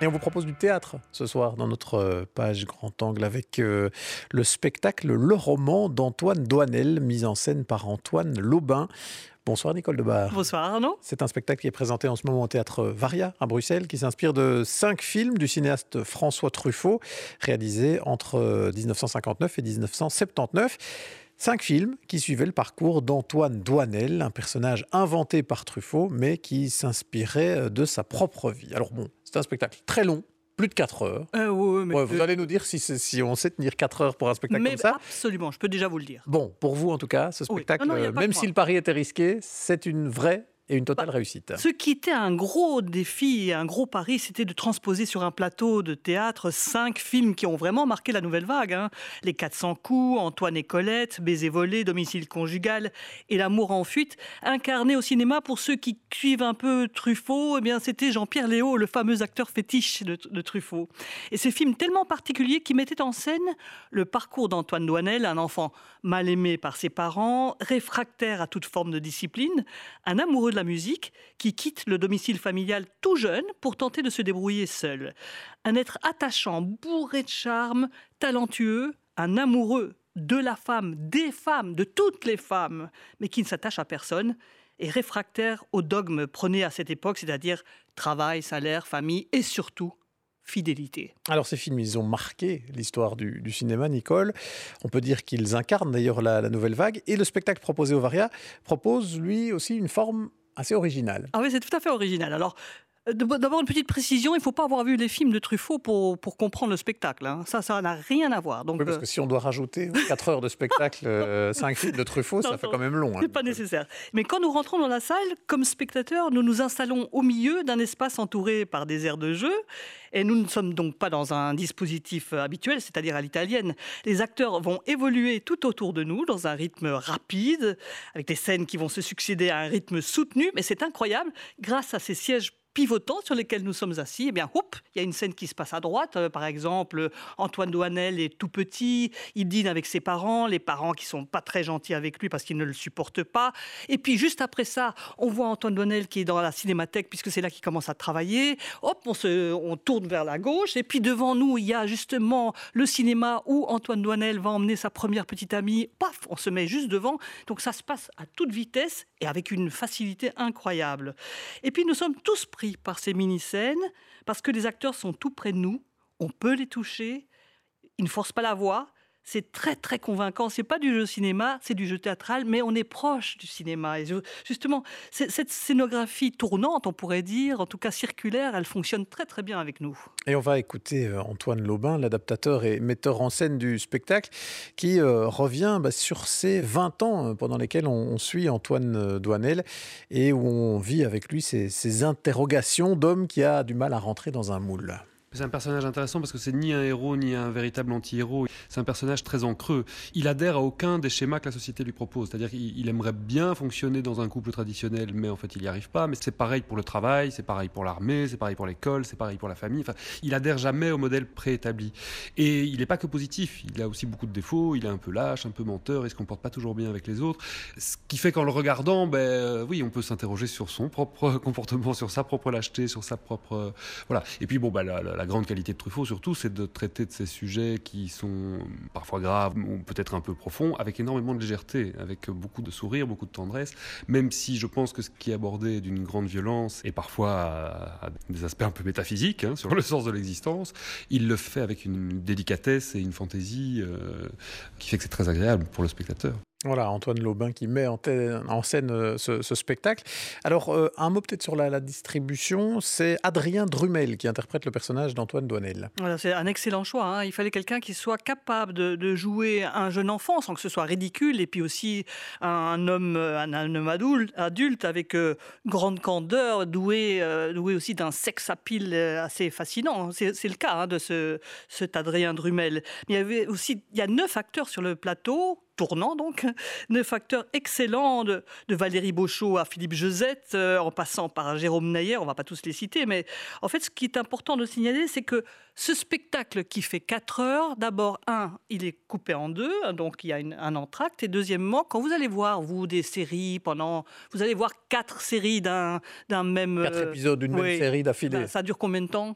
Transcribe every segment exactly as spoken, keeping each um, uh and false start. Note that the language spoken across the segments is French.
Et on vous propose du théâtre ce soir dans notre page Grand Angle avec euh, le spectacle Le roman d'Antoine Doinel, mis en scène par Antoine Lobin. Bonsoir Nicole Debar. Bonsoir Arnaud. C'est un spectacle qui est présenté en ce moment au théâtre Varia à Bruxelles, qui s'inspire de cinq films du cinéaste François Truffaut, réalisés entre dix-neuf cent cinquante-neuf et dix-neuf cent soixante-dix-neuf. Cinq films qui suivaient le parcours d'Antoine Doinel, un personnage inventé par Truffaut, mais qui s'inspirait de sa propre vie. Alors bon, c'est un spectacle très long, plus de quatre heures. Euh, ouais, mais Ouais, vous allez nous dire si, si on sait tenir quatre heures pour un spectacle mais comme ça. absolument, je peux déjà vous le dire. Bon, pour vous en tout cas, ce Oui. spectacle, Non, non, y a pas même que si moi. le pari était risqué, c'est une vraie et une totale Bah, réussite. Ce qui était un gros défi, un gros pari, c'était de transposer sur un plateau de théâtre cinq films qui ont vraiment marqué la nouvelle vague. Hein. Les quatre cents coups, Antoine et Colette, Baiser volé, Domicile conjugal et L'amour en fuite. Incarné au cinéma, pour ceux qui suivent un peu Truffaut, eh bien, c'était Jean-Pierre Léaud, le fameux acteur fétiche de, de Truffaut. Et ces films tellement particuliers qui mettaient en scène le parcours d'Antoine Doinel, un enfant mal aimé par ses parents, réfractaire à toute forme de discipline, un amoureux de la musique qui quitte le domicile familial tout jeune pour tenter de se débrouiller seul. Un être attachant, bourré de charme, talentueux, un amoureux de la femme, des femmes, de toutes les femmes, mais qui ne s'attache à personne, et réfractaire aux dogmes prônés à cette époque, c'est-à-dire travail, salaire, famille et surtout fidélité. Alors ces films, ils ont marqué l'histoire du, du cinéma, Nicole. On peut dire qu'ils incarnent d'ailleurs la, la nouvelle vague. Et le spectacle proposé au Varia propose lui aussi une forme assez originale. Ah oui, c'est tout à fait original. Alors, euh, d'abord une petite précision, il ne faut pas avoir vu les films de Truffaut pour, pour comprendre le spectacle. Hein. Ça, ça n'a rien à voir. Donc, Oui, parce que si on doit rajouter quatre heures de spectacle, euh, cinq films de Truffaut, Non, ça fait non, quand même long. Hein. c'est pas nécessaire. Mais quand nous rentrons dans la salle, comme spectateurs, nous nous installons au milieu d'un espace entouré par des aires de jeu. Et nous ne sommes donc pas dans un dispositif habituel, c'est-à-dire à l'italienne. Les acteurs vont évoluer tout autour de nous dans un rythme rapide, avec des scènes qui vont se succéder à un rythme soutenu. Mais c'est incroyable, grâce à ces sièges pivotants sur lesquels nous sommes assis, eh bien, hop, il y a une scène qui se passe à droite. Euh, par exemple, Antoine Doinel est tout petit, il dîne avec ses parents, les parents qui sont pas très gentils avec lui parce qu'ils ne le supportent pas. Et puis, juste après ça, on voit Antoine Doinel qui est dans la cinémathèque, puisque c'est là qu'il commence à travailler. Hop, on, se, on tourne vers la gauche. Et puis, devant nous, il y a justement le cinéma où Antoine Doinel va emmener sa première petite amie. Paf, on se met juste devant. Donc, ça se passe à toute vitesse et avec une facilité incroyable. Et puis, nous sommes tous pris par ces mini-scènes, parce que les acteurs sont tout près de nous, on peut les toucher, ils ne forcent pas la voix, c'est très très convaincant, c'est pas du jeu cinéma, c'est du jeu théâtral, mais on est proche du cinéma. Et justement, cette scénographie tournante, on pourrait dire, en tout cas circulaire, elle fonctionne très très bien avec nous. Et on va écouter Antoine Lobin, l'adaptateur et metteur en scène du spectacle, qui euh, revient bah, sur ces vingt ans pendant lesquels on, on suit Antoine Doinel et où on vit avec lui ces, ces interrogations d'homme qui a du mal à rentrer dans un moule. C'est un personnage intéressant parce que c'est ni un héros ni un véritable anti-héros. C'est un personnage très en creux. Il adhère à aucun des schémas que la société lui propose. C'est-à-dire qu'il aimerait bien fonctionner dans un couple traditionnel, mais en fait il n'y arrive pas. Mais c'est pareil pour le travail, c'est pareil pour l'armée, c'est pareil pour l'école, c'est pareil pour la famille. Enfin, il adhère jamais au modèle préétabli. Et il n'est pas que positif. Il a aussi beaucoup de défauts. Il est un peu lâche, un peu menteur. Il se comporte pas toujours bien avec les autres. Ce qui fait qu'en le regardant, ben euh, oui, on peut s'interroger sur son propre comportement, sur sa propre lâcheté, sur sa propre euh, voilà. Et puis bon, ben la, la La grande qualité de Truffaut, surtout, c'est de traiter de ces sujets qui sont parfois graves ou peut-être un peu profonds, avec énormément de légèreté, avec beaucoup de sourire, beaucoup de tendresse, même si je pense que ce qui est abordé est d'une grande violence et parfois à, à des aspects un peu métaphysiques, hein, sur le sens de l'existence, il le fait avec une délicatesse et une fantaisie euh, qui fait que c'est très agréable pour le spectateur. Voilà, Antoine Lobin qui met en, en scène euh, ce, ce spectacle. Alors, euh, un mot peut-être sur la, la distribution, c'est Adrien Drumel qui interprète le personnage d'Antoine Doinel. Voilà, c'est un excellent choix. Hein. Il fallait quelqu'un qui soit capable de, de jouer un jeune enfant sans que ce soit ridicule, et puis aussi un homme, un, un homme adulte, adulte avec euh, grande candeur, doué, euh, doué aussi d'un sex appeal assez fascinant. C'est, c'est le cas hein, de ce, cet Adrien Drumel. Mais il y avait aussi, il y a neuf acteurs sur le plateau, tournant donc, neuf acteurs excellents, de, de Valérie Beauchot à Philippe Josette, euh, en passant par Jérôme Nayer, on ne va pas tous les citer, mais en fait ce qui est important de signaler, c'est que ce spectacle qui fait quatre heures, d'abord, un, il est coupé en deux, donc il y a une, un entracte, et deuxièmement, quand vous allez voir, vous, des séries, pendant, vous allez voir quatre séries d'un, d'un même... Quatre euh, épisodes d'une oui, même série d'affilée. ben, ça dure combien de temps ?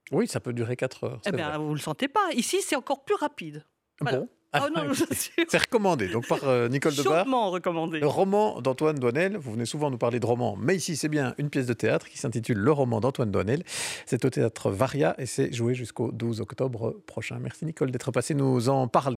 Oui, ça peut durer quatre heures. Eh bien, vous ne le sentez pas. Ici, c'est encore plus rapide. Voilà. Bon. Ah non, je vous assure. C'est recommandé donc par euh, Nicole Debar. Chaudement recommandé. Le roman d'Antoine Doinel. Vous venez souvent nous parler de romans, mais ici c'est bien une pièce de théâtre qui s'intitule Le roman d'Antoine Doinel. C'est au théâtre Varia et c'est joué jusqu'au douze octobre prochain. Merci Nicole d'être passée nous en parler.